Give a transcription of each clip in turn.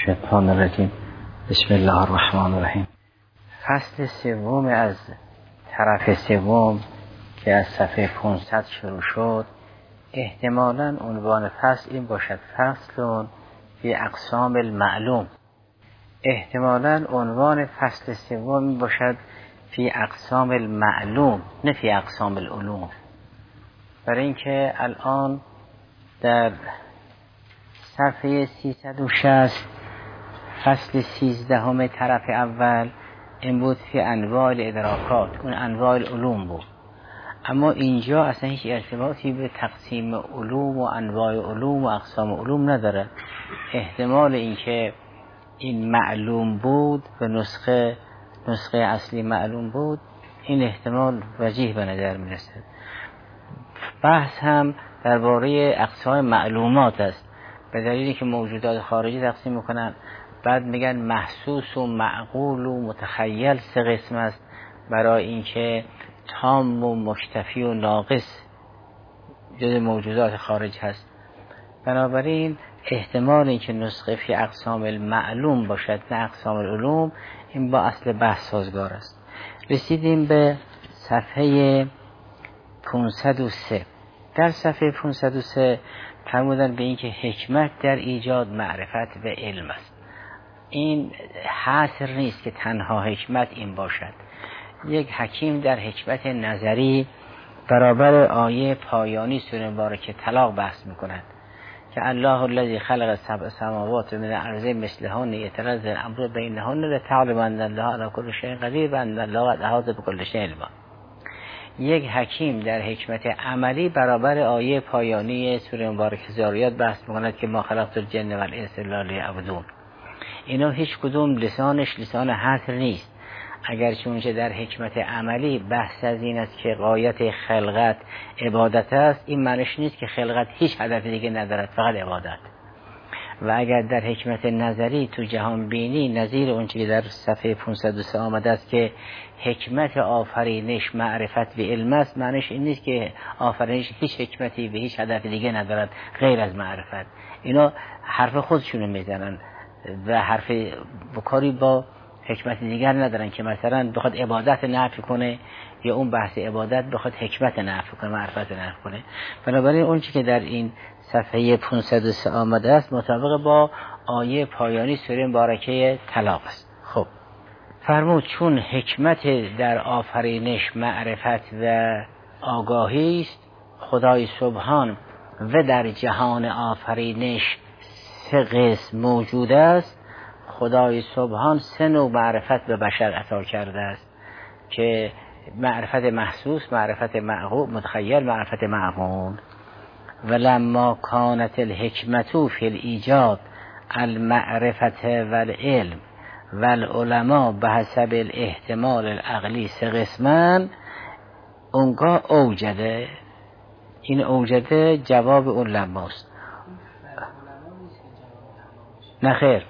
شیطان الرجیم. بسم الله الرحمن الرحیم. فصل سوم از طرف سوم که از صفحه 500 شروع شد، احتمالاً عنوان فصل این باشد: فصل فی اقسام المعلوم. احتمالاً عنوان فصل سوم این باشد: فی اقسام المعلوم، نه فی اقسام العلوم. برای اینکه الان در صفحه 360 فصل 13 طرف اول این بود فی انواع الادراکات، اون انواع العلوم بود. اما اینجا اصلا هیچ ارتباطی به تقسیم علوم و انواع علوم و اقسام علوم نداره. احتمال اینکه این معلوم بود به نسخه اصلی معلوم بود، این احتمال وجیه به نظر میرسه. بحث هم درباره اقسام معلومات است، به دلیلی که موجودات خارجی تقسیم میکنن، بعد میگن محسوس و معقول و متخیل سه قسم است، برای اینکه تام و مکتفی و ناقص جز موجودات خارج هست. بنابراین احتمال اینکه نسخه فی اقسام المعلوم باشد نه اقسام العلوم، این با اصل بحث سازگار است. رسیدیم به صفحه 503. در صفحه 503 فرمودن به اینکه حکمت در ایجاد معرفت و علم است. این حاصل نیست که تنها حکمت این باشد. یک حکیم در حکمت نظری برابر آیه پایانی سوره مبارکه طلاق بحث میکند که الله الذی خلق سبع سماوات من الارض مثلهن یتنزل الامر بینهن لتعلموا ان الله علی کل شیء قدیر و ان الله قد احاط بكل شیء علما. یک حکیم در حکمت عملی برابر آیه پایانی سوره مبارکه ذاریات بحث میکند که ما خلقت الجن و الانس الا لیعبدون. اینا هیچ کدوم لسانش لسان حصر نیست، اگرچه اونجا در حکمت عملی بحث از این است که غایت خلقت عبادت است، این معنیش نیست که خلقت هیچ هدف دیگه ندارد، فقط عبادت. و اگر در حکمت نظری تو جهان بینی نظیر اونچه که در صفحه 503 آمده است که حکمت آفرینش معرفت و علم است، معنیش این نیست که آفرینش هیچ حکمتی و هیچ هدف دیگه ندارد غیر از معرفت. اینا حرف خودشونو میزنن و حرف کاری با حکمت دیگر ندارن که مثلا بخواد عبادت نفی کنه یا اون بحث عبادت بخواد حکمت نفی کنه، معرفت نفی کنه. بنابراین اون چی که در این صفحه 503 آمده است مطابق با آیه پایانی سوره مبارکه طلاق است. خب فرمود چون حکمت در آفرینش معرفت و آگاهی است، خدای سبحان و در جهان آفرینش سه قسم موجود است. خدای سبحان سه نوع معرفت به بشر عطا کرده است که معرفت محسوس، معرفت معقول، متخیل، معرفت معقول. ولما کانت الحکمت فی الایجاد المعرفت والعلم والعلماء بحسب الاحتمال العقلی سه قسمان، اونگاه اوجده. این اوجده جواب اون لماست. نخیر،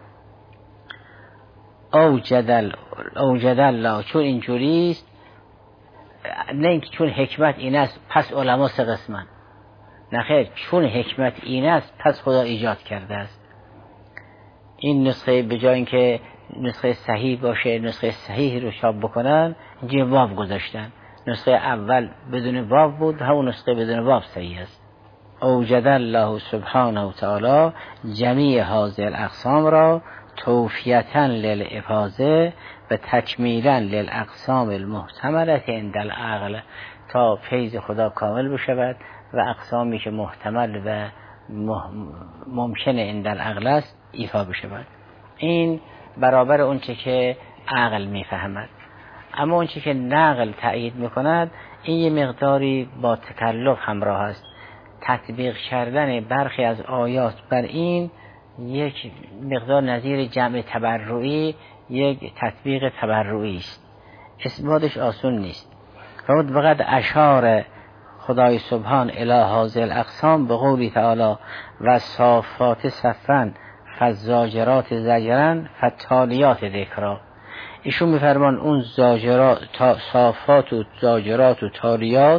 اوجد الله، چون اینجوری است، نه اینکه چون حکمت این است پس علما سه قسمن. نخیر، چون حکمت این است پس خدا ایجاد کرده است. این نسخه به جای اینکه نسخه صحیح باشه نسخه صحیح رو چاپ بکنن، اینجا واو گذاشتن. نسخه اول بدون واو بود، همون نسخه بدون واو صحیح است. اوجد الله سبحانه و تعالی جمیع هذه الاقسام را توفیتاً للافاظه و تکمیلاً للاقسام المحتملة عند العقل، تا فیض خدا کامل بشود و اقسامی که محتمل و ممکن عند العقل است ایفا بشود. این برابر اونچه که عقل میفهمد. اما اونچه که نقل تأیید میکند این یه مقداری با تکلف همراه است. تطبیق کردن برخی از آیات بر این یک مقدار نظیر جمع تبرعی، یک تطبیق تبرعی است، اثباتش آسون نیست. فقط اشار خدای سبحان الی هذه الاقسام به قولی تعالی و صافات صفا فالزاجرات زجرا فالتالیات ذکرا. ایشون میفرمان اون زاجرات، صافات و زاجرات و تالیات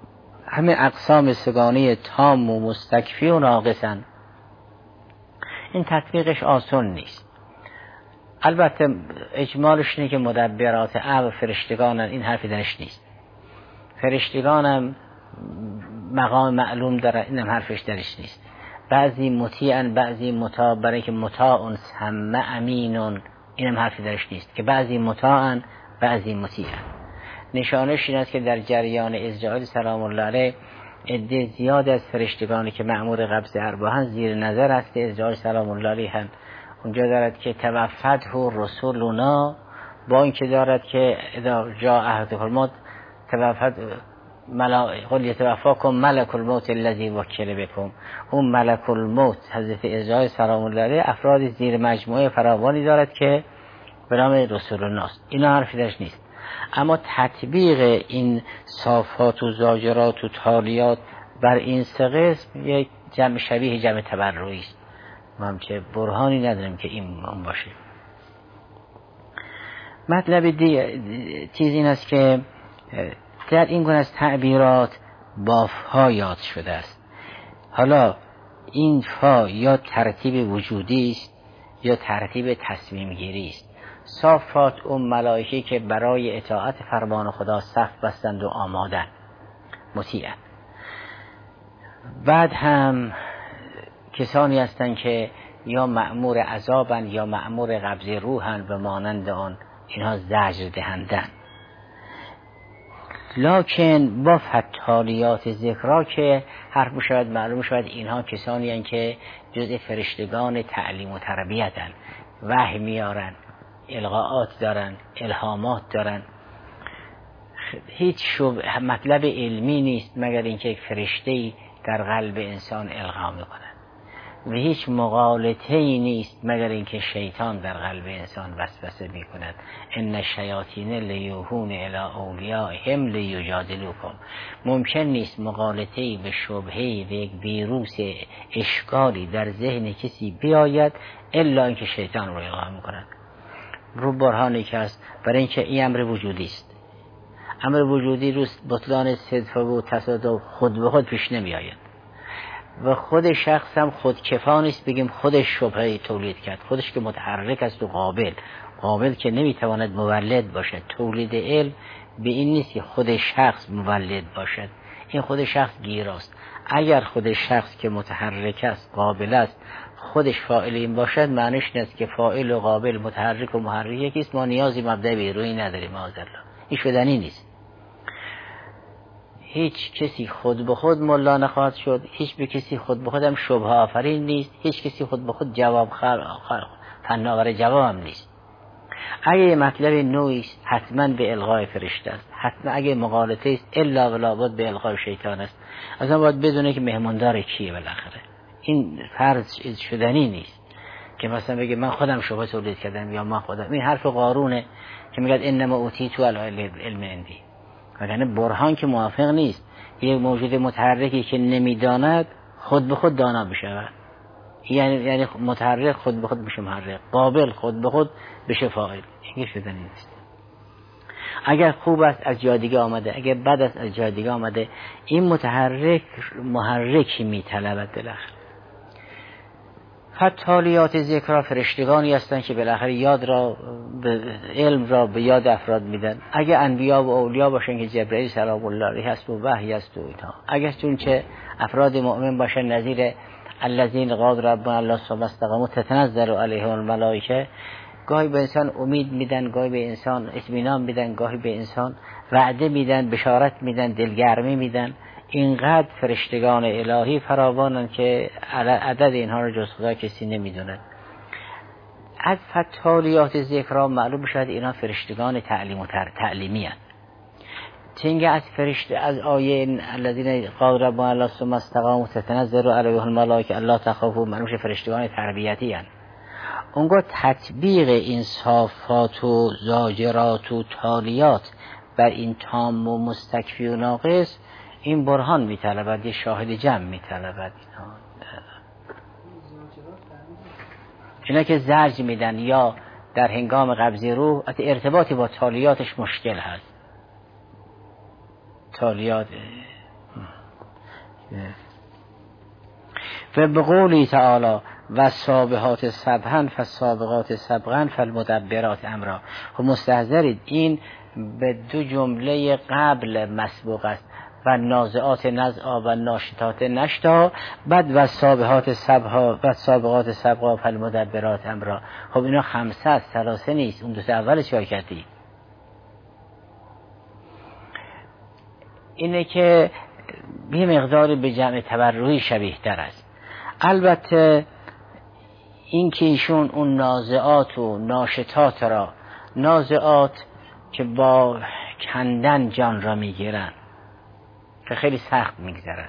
همه اقسام سگانه تام و مستکفی و ناقصن. این تطبیقش آسان نیست. البته اجمالش اینه که مدبرات امر فرشتگانن، این حرفی درش نیست. فرشتگانم مقام معلوم داره، اینم حرفش درش نیست. بعضی مطیعن بعضی مطاع، برای که مطاع ثم امینون، اینم حرفی درش نیست که بعضی مطاعن بعضی مطیعن. نشانش این است که در جریان اسرائیل سلام الله علیه عده زیاد از فرشتگانی که مأمور قبض ارواحن زیر نظر است اسرائیل سلام الله علیه هن. اونجا دارد که توفته رسولنا، با اینکه دارد که اذا جاء احدکم الموت توفت قل یتوفاکم ملک الموت الذی وکل بکم. اون ملک الموت حضرت اسرائیل سلام الله علیه افراد زیر مجموعه فراوانی دارد که به نام رسول الله است. اینا حرفی درش نیست. اما تطبیق این صافات و زاجرات و تالیات بر این سه قسم یک جمع شبیه جمع تبرعی است. ما هم که برهانی نداریم که این باشه. مطلب چیز این است که در این گونه از تعبیرات بافها یاد شده است. حالا این فا یا ترتیب وجودی است یا ترتیب تصمیم گیری است. صافات اون ملائکه که برای اطاعت فرمان خدا صف بستند و آمادن مطیعن. بعد هم کسانی هستند که یا مأمور عذابن یا مأمور قبض روحن و مانند آن، اینها زجر دهندن. لکن با فتالیات ذکرها که حرف شود معلوم شود اینها کسانی هستند که جزء فرشتگان تعلیم و تربیتن، وحی میارن، القاءات دارن، الهامات دارن. هیچ مطلب علمی نیست مگر اینکه یک فرشته‌ای در قلب انسان القا میکنن و هیچ مغالطه‌ای نیست مگر اینکه شیطان در قلب انسان وسوسه میکند. ان الشیاطین لیوحون الی اولیائهم لیجادلوکم. ممکن نیست مغالطه‌ای به شبهه‌ای و یک ویروس اشکالی در ذهن کسی بیاید الا اینکه شیطان رو القا میکند. رو برهانی که است برای اینکه این امر وجودی است. امر وجودی رو بطلان صدفه و تصادف خود به خود پیش نمی آید و خود شخص هم خود کفا نیست بگیم خودش شبهه تولید کرد. خودش که متحرک است و قابل که نمی تواند مولد باشد. تولید علم به این نیست که خود شخص مولد باشد، این خود شخص گیراست. اگر خود شخص که متحرک است قابل است خودش فاعل این باشد، معنیش این است که فاعل و قابل متحرک و محرک یکیست، ما نیازی مبدأ بیرویی نداریم. معاذالله این شدنی نیست. هیچ کسی خود به خود ملا نخواهد شد، هیچ به کسی خود به خودم شبهه آفرین نیست، هیچ کسی خود به خود جواب فناور جواب هم نیست. اگه یه مطلب نوعی است حتما به الغای فرشته است، حتما اگه مغالطه است الا و لابد به الغای شیطان است. اصلا باید بدونه که مهماندار کیه بالاخره. این فرض شدنی نیست که مثلا بگه من خودم شبهه تولید کردم یا من خودم. این حرف قارونه که میگه انما اوتیتو العلم عندی، یعنی برهان که موافق نیست. یک موجود متحرکی که نمیداند خود به خود دانا بشود، یعنی متحرک خود به خود بشه محرک، قابل خود به خود بشه فاعل. این شدنی نیست. اگر خوب است از جادیگه آمده، اگر بد است از جادیگه آمده. این متحرک محرکی میطلبد بالاخره. فتالیات ذکر فرشتگانی هستند که بالاخره یاد را علم را به یاد افراد میدن. اگه انبیا و اولیا باشن که جبرئیل سلام الله علیه هست و وحی است و اینها، اگه چون که افراد مؤمن باشن نظیر الذین قال ربنا الله ثم استقاموا تتنزل علیهم الملائکه، گاهی به انسان امید میدن، گاهی به انسان اطمینان میدن، گاهی به انسان وعده میدن، بشارت میدن، دلگرمی میدن. اینقدر فرشتگان الهی فراوانند که عدد اینها رو جز خدا کسی نمیدوند. از فتالیات ذکرها معلوم شد اینا فرشتگان تعلیمی هستند. چنگه از فرشته از آیه الذین قال ربنا الله ثم استقاموا تتنزل علیهم الملائکه الا تخافوا، معلوم فرشتگان تربیتی هستند. اونگاه تطبیق این صافات و زاجرات و تالیات بر این تام و مستکفی و ناقص، این برهان میطلبد، یه شاهد جمع میطلبد. اینا که زجر میدن یا در هنگام قبض روح، ارتباطی با تالیاتش مشکل هست. تالیات و به قولی تعالی و سابحات سبحا فالسابقات سبقا فالمدبرات امرا. خب مستحضرید این به دو جمله قبل مسبوق است، و نازعات نزعا و ناشطات نشتا، بعد و سابحات سبها و سابقات سبقا فالمدبرات امرا. خب اینا خمسه است، ثلاثه نیست. اون دوست اول چیکار کردی؟ اینه که یه مقداری به جمع تبرعی شبیه تر است. البته این که ایشون اون نازعات و ناشطات را، نازعات که با کندن جان را میگیرن که خیلی سخت میگذرن،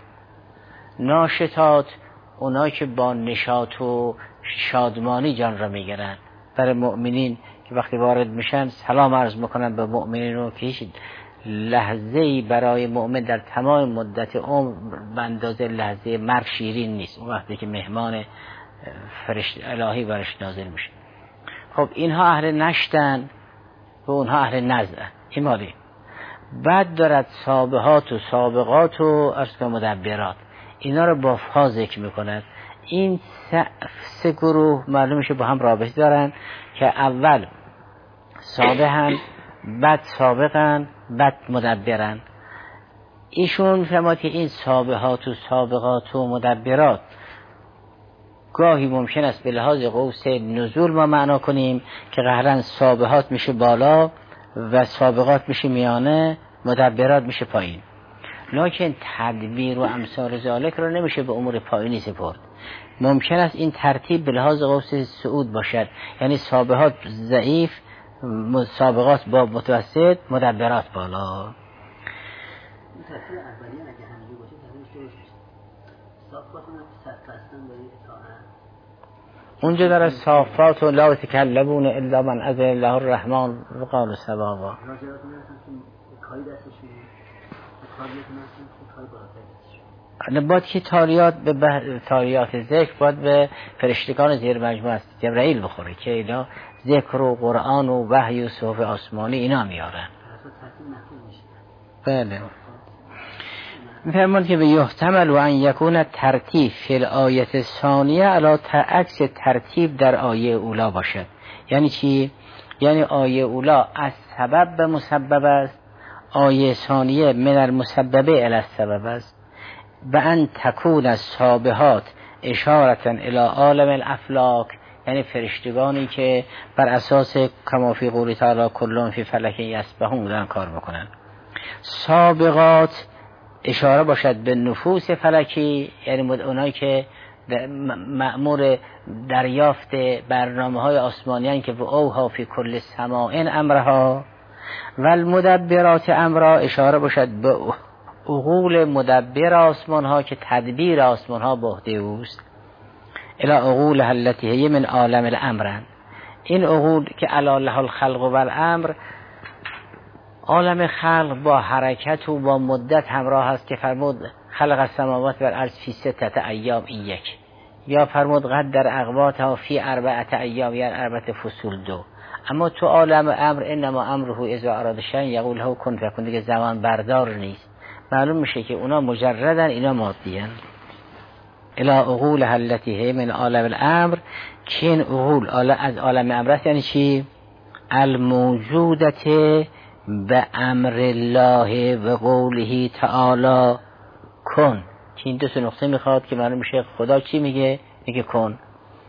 ناشطات اونایی که با نشاط و شادمانی جان را میگیرن. برای مؤمنین که وقتی وارد میشن سلام عرض میکنن به مؤمنین رو که هیچ لحظه‌ای برای مؤمن در تمام مدت عمر به اندازه لحظه مرگ شیرین نیست، اون وقتی که مهمان فرشته الهی برش نازل میشه. خب اینها اهل نشتن و اونها اهل نزع. این مالی بعد دارد سابحات و سابقات و عرض مدبرات، اینا رو با فا ذکر میکند. این سه گروه معلوم میشه با هم رابطه دارن که اول سابقن، بعد سابقن، بعد مدبرن. ایشون فرماد که این سابحات و سابقات و مدبرات گاهی ممکن است به لحاظ قوس نزول ما معنا کنیم که قهرن سابحات میشه بالا و سابقات میشه میانه، مدبرات میشه پایین. لکن تدبیر و امثال ذالک رو نمیشه به امور پایینی سپرد. ممکن است این ترتیب به لحاظ قوس صعود باشد، یعنی سابقات ضعیف، سابقات با متوسط، مدبرات بالا. این ترتیب اولیه اگه همینجوری باشه ترتیبش درست میشه. صافات اون صفاستن برای اطاعت. اونجا در صافات و لا تکلمون الا من اذن الله الرحمن و قال ثوابا. راجعات میرسن که کاری دستشون کاری میرسن که کاری بالاتر دستشون. باید که تاریات ذکر باید به فرشتگان زیر مجموعه است جبرائیل بخوره که اینا ذکر و قرآن و وحی و صحف آسمانی اینا میارن. بله. میفرمان که به یحتمل و ان یکون ترتیب فی الآیه ثانیه علی عکس ترتیب در آیه اولا باشد. یعنی چی؟ یعنی آیه اولا از سبب به مسبب است، آیه ثانیه من المسببه الی السبب است. و ان تکون السابحات اشارتا الی عالم الافلاک، یعنی فرشتگانی که بر اساس کما فی قوله تعالی کلون فی فلک یسبحون دارن کار بکنن. سابقات اشاره باشد به نفوس فلکی، یعنی اونایی که مأمور دریافت برنامه های آسمانیان که به اوها فی کل سماعین امرها. و المدبرات امرها اشاره باشد به عقول مدبر آسمان ها که تدبیر آسمان ها به عهده اوست. الی عقول التي هي من عالم الامر. این عقول که علی له الخلق و الامر، عالم خلق با حرکت و با مدت همراه هست که فرمود خلق السماوات والارض فی 6 ایام این یک، یا فرمود قدر اقواتها فی 4 ایام یا 4 فصول 2. اما تو عالم امر انما امره اذا اراد شیئا یقول له کن فیکون، دیگه زمان بردار نیست. معلوم میشه که اونا مجردن، اینا مادیان. الی عقول التي هي من عالم الامر، که این عقول از عالم امر است. یعنی چی؟ الموجودت به امر الله و قوله تعالی کن. که این دو نقطه میخواد که معلوم میشه خدا چی میگه؟ میگه کن.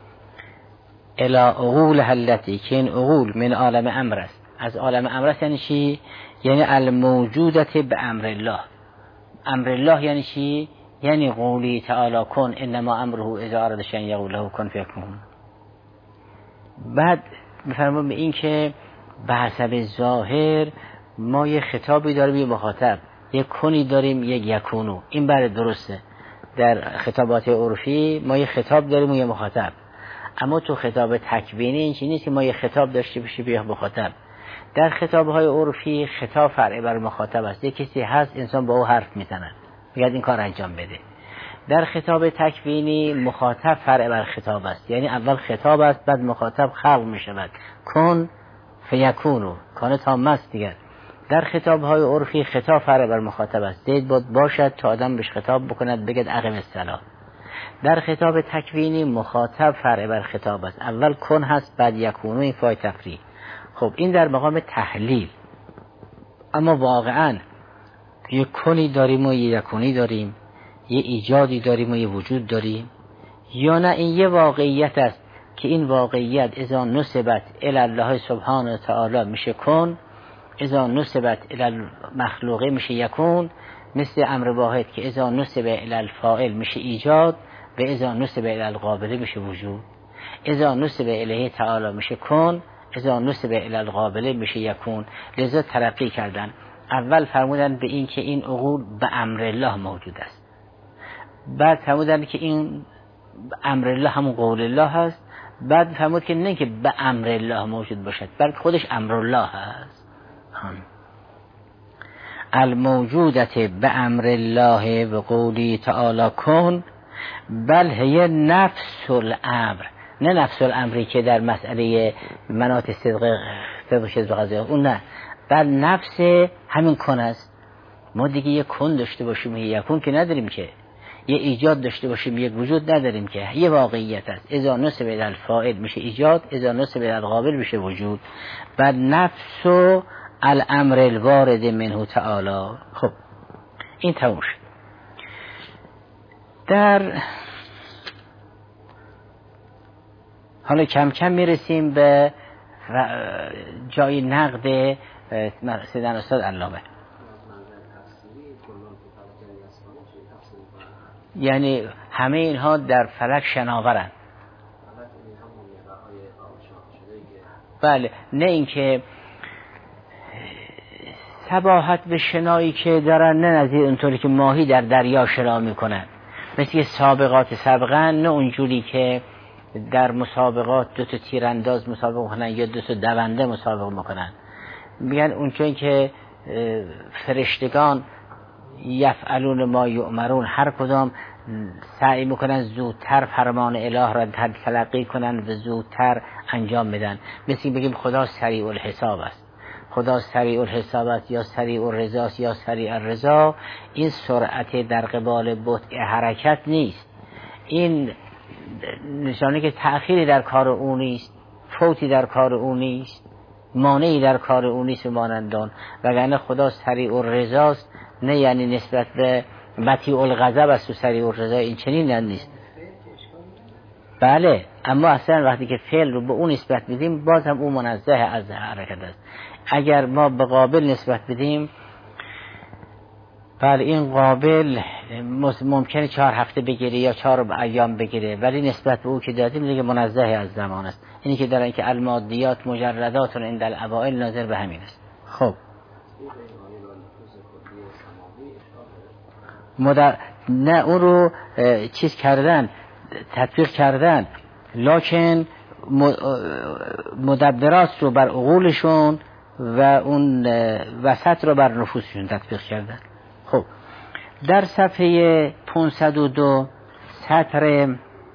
الی عقول التي، که این عقول من عالم امر است، از عالم امر است. یعنی چی؟ یعنی الموجودت به امر الله. امر الله یعنی چی؟ یعنی قولی تعالی کن انما امره اذا اراد شیئا یقول له کن فیکون. بعد میفرمایم به این که به حسب ظاهر ما یه خطابی داریم، یه مخاطب، یک کنی داریم، یک یکونو. این بر درسته. در خطابات عرفی ما یه خطاب داریم و یه مخاطب. اما تو خطاب تکوینی این چیزی نیست که ما یه خطاب داشته باشیم به مخاطب. در خطابهای عرفی خطاب فرع بر مخاطب است. یک کسی هست انسان با او حرف میزنه، میگه این کار انجام بده. در خطاب تکوینی مخاطب فرع بر خطاب است، یعنی اول خطاب است بعد مخاطب خلق میشود. کن فیکونو، کان تام است دیگر. در خطابهای عرفی خطاب فرع بر مخاطب است. زید باشد تا آدم بهش خطاب بکند بگد اقم الصلاة. در خطاب تکوینی مخاطب فرع بر خطاب است. اول کن هست، بعد یکونو، این فای تفریع. خب این در مقام تحلیل. اما واقعا یه کنی داریم و یه یکونی داریم، یه ایجادی داریم و یه وجود داریم، یا نه این یه واقعیت است که این واقعیت اذا نسبت الی الله سبحانه و تعالی میشه کن، اذا نسبت الی مخلوقه میشه یکون، مثل امر واحد که اذا نسب الی الفاعل میشه ایجاد و اذا نسب الی القابل میشه وجود. اذا نسب الیه تعالی میشه کن، اذا نسب الی القابل میشه یکون. لذا ترقی کردن. اول فرمودن به این که این عقول به امر الله موجود است، بعد فرمودن که این امر الله همون قول الله هست، بعد فرمود که نه که به امر الله موجود باشد بلکه خودش امر الله هست. الموجودت به امر الله و قولی تعالی کن، بل هی نفس الامر، نه نفس الامری که در مسئله مناط صدق قضیه، اون نه، بل نفس همین کن است. ما دیگه یک کن داشته باشیم یک کن که نداریم، که یه ایجاد داشته باشیم یک وجود نداریم، که یه واقعیت است. اذا نسب الی الفاعل میشه ایجاد، اذا نسب الی القابل میشه وجود. بل نفس الامر الوارد منه تعالی. خب این تموم شد. در حالا کم کم میرسیم به جای نقد سیدن استاد علامه. یعنی همه اینها در فلک شناورن. بله، نه اینکه سباحت به شنایی که دارن، نه نظیر اونطوری که ماهی در دریا شنا میکنن، مثل که سابقات سابقا، نه اونجوری که در مسابقات دو تا تیرانداز مسابقه میکنن یا دو تا دونده مسابقه میکنن. میگن اونجوری که فرشتگان یفعلون ما یؤمرون، هر کدام سعی میکنن زودتر فرمان اله را تلقی کنن و زودتر انجام بدن. مثل بگیم خدا سریع الحساب است، خدا سریع الحساب است یا سریع الرضا است یا سریع الرضا. این سرعت در قبال بطء حرکت نیست، این نشانه که تأخیری در کار او نیست، فوتی در کار او نیست، مانعی در کار او نیست مانندان. وگرنه خدا سریع الرضا است، نه یعنی نسبت به بطیء الغضب است و سریع الرضا، این چنین نیست. بله، اما اصلا وقتی که فعل رو به اون نسبت بدیم باز هم اون منزه از حرکت است. اگر ما به قابل نسبت بدیم، بله این قابل ممکنه 4 هفته بگیره یا 4 ایام بگیره، ولی نسبت به او که دادیم دیگه منزه از زمان است. اینی که دارن که المادیات مجردات عند الاوائل ناظر به همین است. خب نه اون رو چیز کردن، تطبیق کردن، لکن مدبرات رو بر عقولشون و اون وسط رو بر نفوسشون تطبیق کردن. خب در صفحه 502 سطر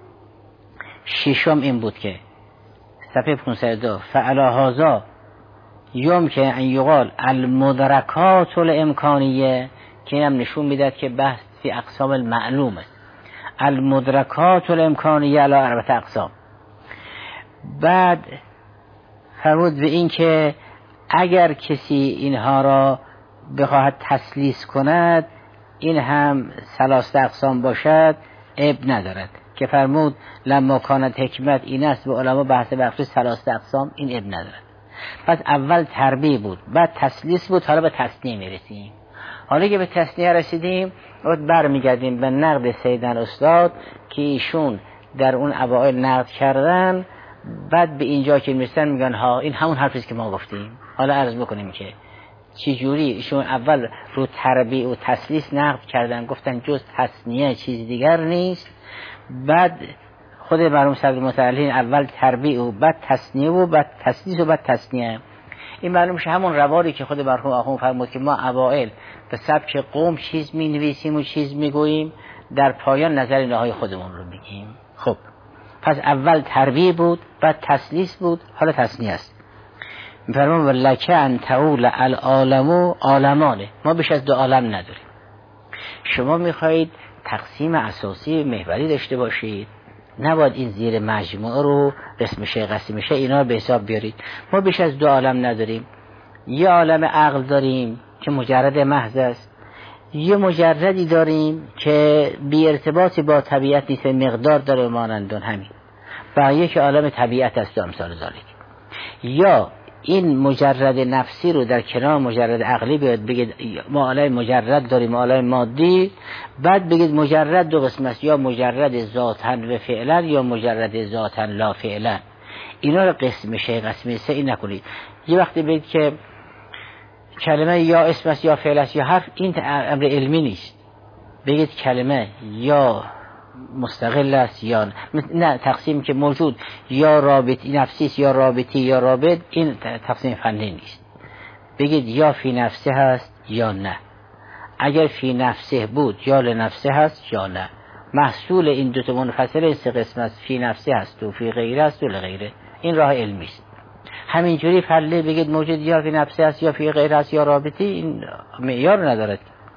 6 این بود که صفحه 502 فعلا هذا یمکن ان یقال المدرکات الامکانیه، که اینم نشون میداد که بحث فی اقسام المعلوم است. المدرکات الامکانیه علی 4 اقسام. بعد فرمود به این که اگر کسی اینها را بخواهد تسلیس کند، این هم 3 اقسام باشد، عیب ندارد. که فرمود لما کانت حکمت این است به علما بحث بخش 3 اقسام، این عیب ندارد. پس اول تربیه بود، بعد تسلیس بود، حالا به تصنیع میرسیم. حالا که به تصنیع رسیدیم برمیگردیم به نقد سیدن استاد که ایشون در اون اوائل نقد کردن. بعد به اینجا که میرسن میگن ها این همون حرفیست که ما گفتیم. حالا عرض بکنیم که چی جوری ایشون اول رو تربیه و تسلیس نقد کردن، گفتن جز تصنیع چیز دیگر نیست. بعد خود مرحوم صدر متعلین اول تربیه و بعد تصنیع و بعد تسلیس و بعد تصنیع. این معلوم شه همون رواری که خود مرحوم آخوند فرمود که ما اوائل به سبک قوم چیز می نویسیم و چیز می گوییم، در پایان نظر نهایی خودمون رو بگیم. خب پس اول تربیه بود، بعد تسلیس بود، حالا تصنیع است. میفرمان ولکه ان تقول العالم عالمانه، ما بیش از 2 عالم نداریم. شما میخواهید تقسیم اساسی محوری داشته باشید. نباید این زیر مجموعه رو قسم شه قسم شه اینا رو به حساب بیارید. ما بیش از 2 عالم نداریم. یه عالم عقل داریم که مجرد محض است، یه مجردی داریم که بی ارتباطی با طبیعت نیست، مقدار داره مانندون همین، و یک عالم طبیعت است امثال ذالک. یا این مجرد نفسی رو در کنار مجرد عقلی بیاد بگید ما عالم مجرد داریم، عالم مادی، بعد بگید مجرد 2 قسم است، یا مجرد ذاتاً و فعلا یا مجرد ذاتاً لا فعلا. اینا رو قسم سه این نکنید. یه وقتی بگید که کلمه یا اسم است یا فعل است یا حرف، این امر علمی نیست. بگید کلمه یا مستقل است یا نه، تقسیم که موجود یا رابطی نفسی است یا رابطی یا رابط، این تقسیم فنی نیست. بگید یا فی نفسه هست یا نه. اگر فی نفسه بود یا لنفسه هست یا نه. محصول این 2 تا منفصل 3 قسم است، فی نفسه هست و فی غیره است و لغیره. این راه علمی است. همینجوری فله بگید موجود یا فی نفسه است یا فی غیره است یا رابطی، این معیار ندارد.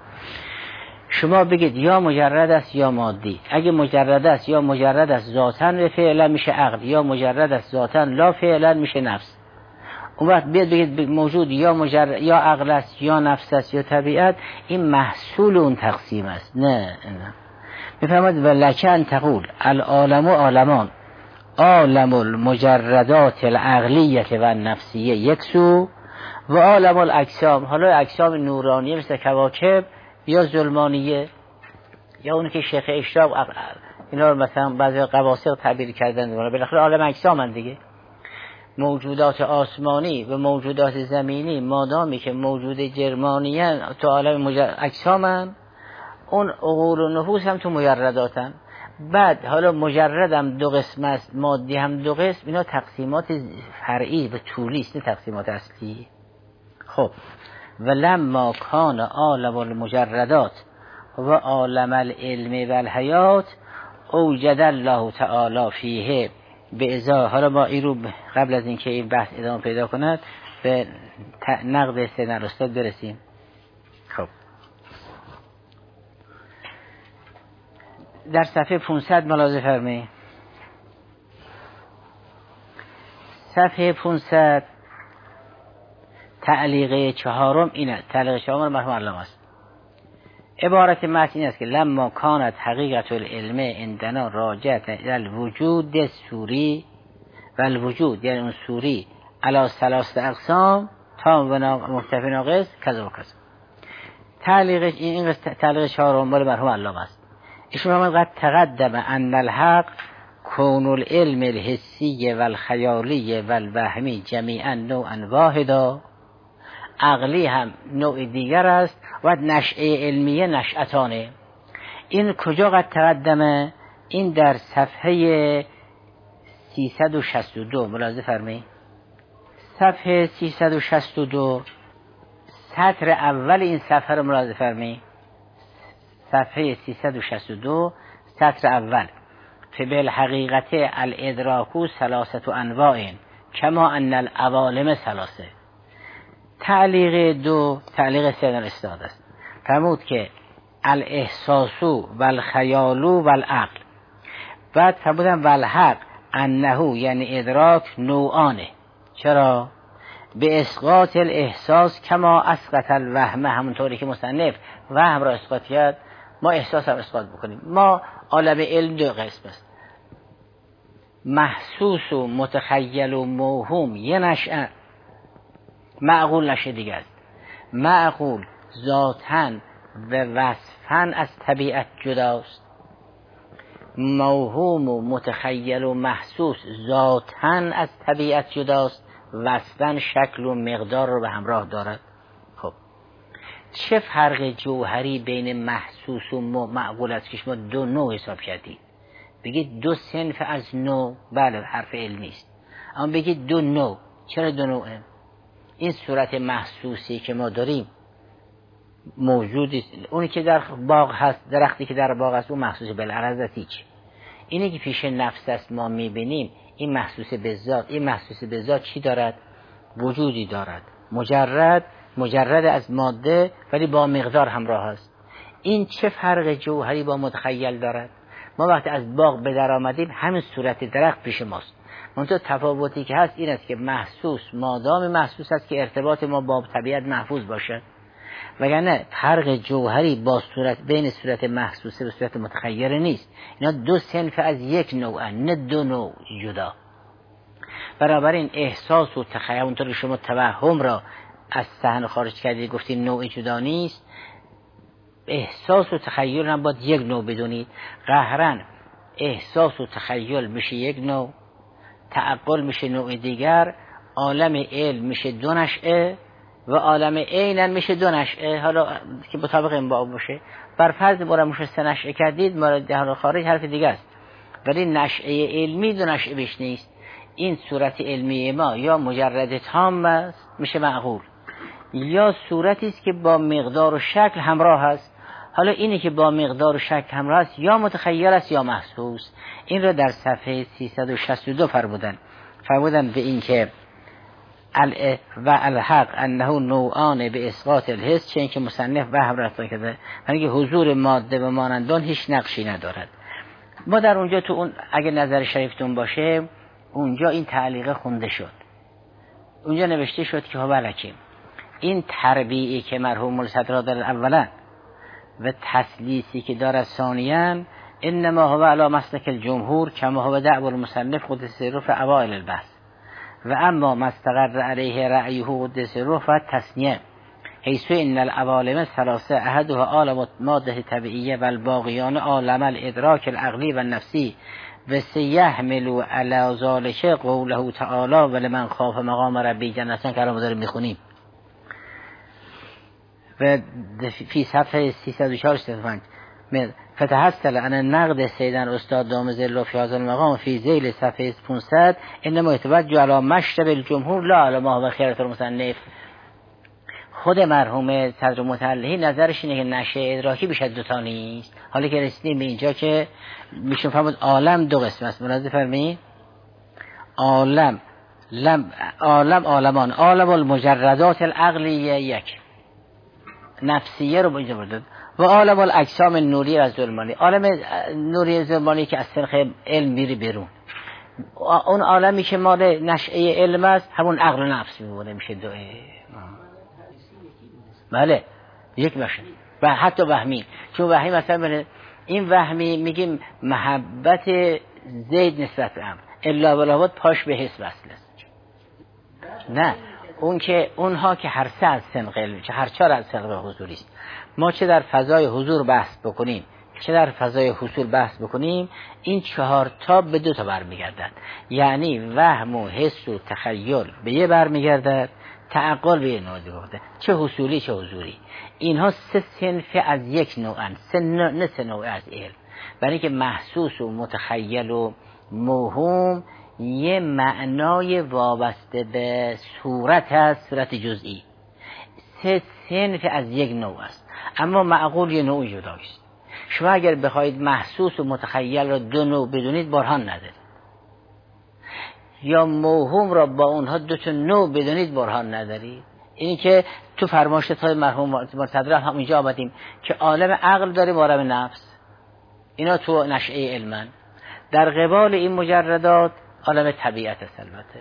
شما بگید یا مجرد است یا مادی. اگه مجرد است یا مجرد است ذاتاً و فعلا میشه عقل، یا مجرد است ذاتاً لا فعلا میشه نفس. اون وقت بگید موجود یا مجرد یا عقل است یا نفس است یا طبیعت، این محصول اون تقسیم است. نه میفهمید؟ ولکن تقول العالم عالمان، عالم المجردات العقلیه و النفسیه یک سو، و عالم الاجسام، حالا اجسام نورانیه مثل کواکب یا ظلمانیه، یا اون که شیخ اشراق اینا رو مثلا بعضی قواصق تعبیر کردن، بالاخره عالم اجسامن دیگه. موجودات آسمانی و موجودات زمینی مادامی که موجود جرمانیان تو عالم اجسامن، اون عقول و نفوس هم تو مجرداتن. بعد حالا مجرد هم 2 قسم است، مادی هم 2 قسم، اینا تقسیمات فرعی و طولی است، تقسیمات اصلی. خب ولما کان عالم المجردات و عالم العلم و الحیات اوجد الله تعالی فیه به ازا. حالا ما این رو قبل از اینکه این بحث ادامه پیدا کند به نقد سید استاد برسیم. خب در صفحه 500 ملاحظه فرمایید. صفحه 500 تعلیق 4 اینه. تعلیق 4 مرحوم علامه است. عبارت متن این است که لما کانت حقیقت العلم عندنا راجعت الى الوجود سوری و الوجود یعنی اون سوری علی 3 اقسام تام و مرتفع ناقص کذا و کذا. تعلیق این تعلیق 4 مال مرحوم علامه است. ایشون قد تقدم ان الحق کون العلم الحسی و الخیالی و الوهمی جمیعا نوعا واحدا، عقلی هم نوع دیگر است و نشأه علمیه نشأتانه. این کجا قد تقدمه؟ این در صفحه 362 ملاحظه فرمایید. صفحه 362 سطر اول این صفحه رو ملاحظه فرمایید. صفحه 362 سطر اول فبال حقیقت الادراک 3 انواع کما ان العوالم 3. تعلیق 2 تعلیق سید الاستاد است. فرمود که الاحساس و الخیال و العقل. بعد فرمودن و الحق انه یعنی ادراک نوعانه. چرا؟ به اسقاط الاحساس کما اسقط الوهم، همونطوری که مصنف وهم را اسقاط کرد ما احساس هم اسقاط بکنیم. ما عالم علم 2 قسم است، محسوس و متخیل و موهوم یه نشأه، معقول نشه دیگه است. معقول ذاتاً و وصفاً از طبیعت جداست، موهوم و متخیل و محسوس ذاتاً از طبیعت جداست، وصفاً شکل و مقدار رو به همراه دارد. خب چه فرق جوهری بین محسوس و معقول است که شما 2 نوع حساب کردید؟ بگید 2 صنف از نوع، بله حرف علمی است، اما بگید 2 نوع. چرا 2 نوعه؟ این صورت محسوسی که ما داریم موجودی، اونی که در باغ هست، درختی که در باغ هست اون محسوس بالعرض هیچ. اینی که پیش نفس است ما میبینیم این محسوس به ذات. این محسوس به ذات چی دارد؟ وجودی دارد، مجرد از ماده ولی با مقدار همراه است. این چه فرق جوهری با متخیل دارد؟ ما وقتی از باغ به در آمدیم همین صورت درخت پیش ماست، منتها تفاوتی که هست این است که محسوس مادام محسوس است که ارتباط ما با طبیعت محفوظ باشه، وگرنه فرق جوهری با صورت بین صورت محسوسه و صورت متخیل نیست. اینا دو صنف از یک نوع، نه دو نوع جدا. بنابراین احساس و تخیل، اونطور که شما توهم را از صحن خارج کردید گفتید نوع جدا نیست، احساس و تخیل هم باید یک نوع بدونید. قهرن احساس و تخیل میشه یک نوع، تعقل میشه نوع دیگر، عالم علم میشه دو نشأه و عالم عین میشه دو نشأه. حالا که مطابق این باب باشه، بر فرض مرموش سه نشأه کردید، مورد دهان خارج حرف دیگه است، ولی نشأه علمی دو نشأه بیش نیست. این صورت علمی ما یا مجرد تام است میشه معقول، یا صورتی است که با مقدار و شکل همراه است. حالا اینی که با مقدار و شکل همراه است یا متخیل است یا محسوس. این را در صفحه 362 فرمودن به این که و الحق انه نوعان به اسقاط الحس، چه این که مصنف وهم رفت کرده، یعنی که حضور ماده و مانندان هیچ نقشی ندارد. ما در اونجا تو اون اگه نظر شریفتون باشه اونجا این تعلیقه خونده شد، اونجا نوشته شد که بلکه این تربیعی که مرحوم الصدر دارد اولا و تسلیسی که دارد ثانیاً، انما هو علی مسلک الجمهور کما هو دعوی المصنف قدس سره فی اوائل البحث، و اما ما استقر علیه رأیه قدس سره فالتثنیه، حیث ان العوالم ثلاثه احدها عالم ماده طبیعیه و الباقیان عالم الادراک العقلی و النفسی، و سیحمل علی ذلک قوله تعالی ولمن خاف مقام ربی جنتان که الان داریم میخونیم و فی صفحه 345 فتحصل عن نقد سیدن استاد دام ظل فی هذا المقام فی ذیل صفحه 500 انما يتوجه علی مشرب الجمهور لا علی ما هو خیرة المصنف. خود مرحوم صدر متعلهی نظرش اینه که نشه ادراکی بیش از دوتا نیست. حالا که رسیدیم به اینجا که میشون فرمود عالم دو قسم است، ملاحظه فرمایید، عالمان، عالم المجردات العقلیه یک نفسیه رو اینجا بردد، و عالم الاجسام نوری و ظلمانی، عالم نوری ظلمانی که از طریق علم میری بیرون. اون عالمی که مال نشأه علم است همون عقل و نفس میمونه، میشه دو. بله یک باشه و حتی وهمی، چون وهمی مثلا این وهمی میگیم محبت زید نسبت به امر الا بلاوت پاش به حس وصل است. نه اون که اونها که هر سه از سنقل چه هر چهار از سنقل حضوری است. ما چه در فضای حضور بحث بکنیم چه در فضای حصول بحث بکنیم، این چهار تا به دو تا برمیگردد، یعنی وهم و حس و تخیل به یه برمیگردد، تعقل به یه نوع دیگه، چه حصولی چه حضوری. اینها سه صنف از یک نوعن، سه نوع از علم، برای که محسوس و متخیل و موهوم یه معنای وابسته به صورت هست، صورت جزئی. سه صنف از یک نوع است، اما معقول یه نوع جداست. شما اگر بخواید محسوس و متخیل را دو نوع بدونید برهان ندارید، یا موهوم را با اونها دو تا نوع بدونید برهان ندارید. اینی که تو فرمایشات مرحوم مرتضی هم اینجا آمدیم که عالم عقل داریم و عالم نفس، اینا تو نشأه علمن، در قبال این مجردات عالم طبیعت است. البته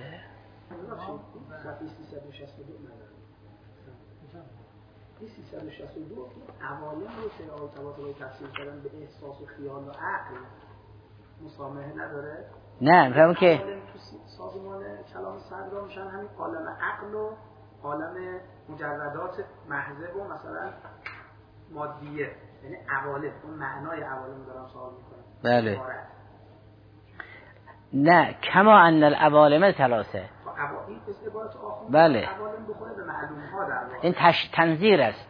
362 عوالم رو که آیه تفسیر کردن به احساس و خیال و عقل مسامحه نداره؟ نه فهمم که تو سازمان کلام صدر میشن همین عالم عقل و عالم مجردات محضه و مثلا مادیه، یعنی عوالم، اون معنای عوالم دارم سوال میکنم. بله نه کما ان العوالم ثلاثه، بله این تنظیر است،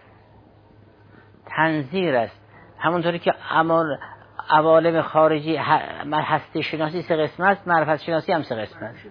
تنظیر است، همونطوری که عوالم خارجی هستی شناسی سه قسم است، معرفت شناسی هم سه قسم است.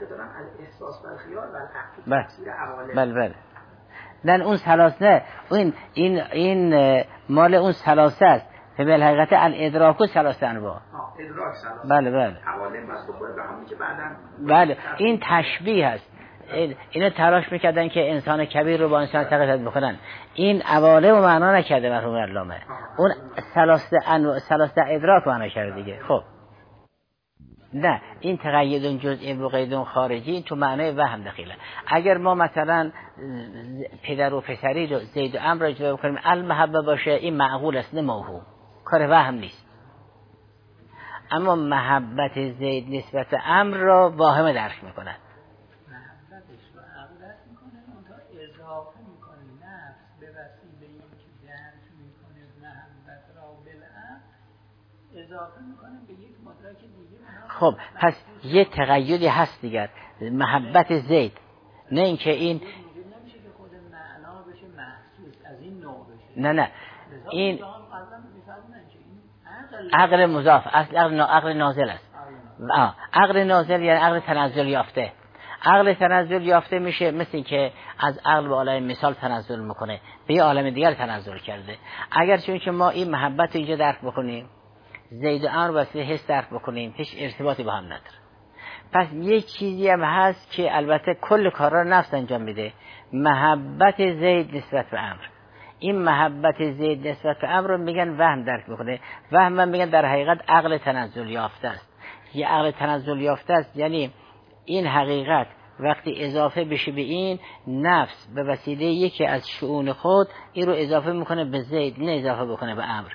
بله بله نه اون ثلاثه نه، این مال اون ثلاثه است، به الحقیقت الادراک و ثلاثه انواع. ادراک ثلاثه. بله بله. عوالم بس بخوره به همونی که بعداً بله این تشبیه است. اینا تلاش میکردن که انسان کبیر رو با انسان صغیر بکنن. این عوالم رو معنا نکرده مرحوم علامه، اون ثلاثه ادراک معنا کرده دیگه. خب نه، این تقید جزئی و قید خارجی این تو معنای وهم دخیله. اگر ما مثلا پدر و پسری رو زید و عمرو رو جدا بکنیم المحبه باشه، این معقول است، نه موهوم، کار وهم نیست. اما محبت زید نسبت عمرو را واهم درک میکنن. محبتش رو عقل درک میکنه، اونتا اضافه میکنه نفس به وسیله این که درک میکنه محبت را بالعقل اضافه میکنه به یک مدرک دیگه. خب پس یه تقییدی هست دیگر، محبت زید، نه اینکه این نمیشه که خود معنا بشه محسوس از این نوع بشه. نه این عقل مضاف، اصل عقل نازل است. عقل نازل یعنی عقل تنزل یافته. عقل تنزل یافته میشه مثل این که از عقل به عالم مثال تنزل میکنه، به یه عالم دیگر تنزل کرده. اگر چون که ما این محبت اینجا درک بکنیم، زید و عمرو واسه حس درک بکنیم، هیچ ارتباطی با هم نداره. پس یه چیزی هم هست که البته کل کارا نفس انجام میده، محبت زید نسبت به عمرو. این محبت زید نسبت به عمرو میگن وهم درک میکنه. وهم هم میگن در حقیقت عقل تنزل یافته است. یه عقل تنزل یافته است یعنی این حقیقت وقتی اضافه بشه به این، نفس به وسیله یکی از شؤون خود این رو اضافه میکنه به زید، نه اضافه بکنه به عمرو.